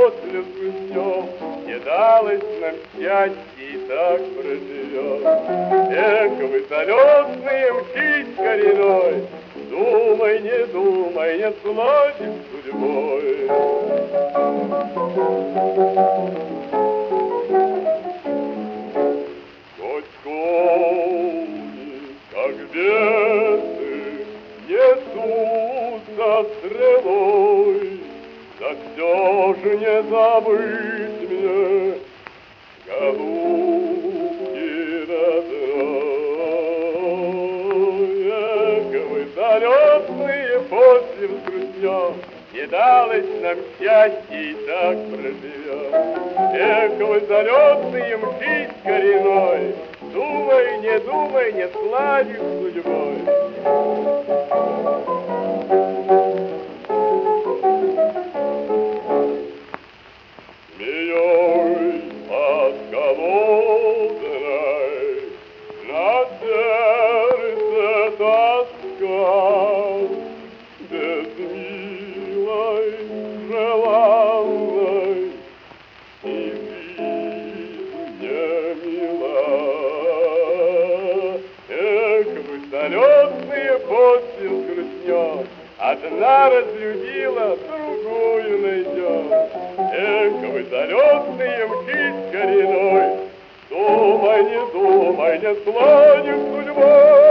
после грустнем, не далось нам счастье, и так проживем. Эх, вы залетные, мчись коренной, думай, не сладив судьбой. Хоть кони, как бесы, несутся стрелой, да все же не забыть мне голубки родной. Эх, вы залетные, после взгрустнем, не далось нам счастье, и так проживем. Эх, вы залетные, мчись коренной, думай, не сладив судьбой. Змеей подколодной на сердце тоска, без милой, желанной и жизнь не мила. Эх, вы залетные, после взгрустнем, одна разлюбила, другую найдет. Эх, вы залетные, мчись коренной, думай, не сладив судьбой.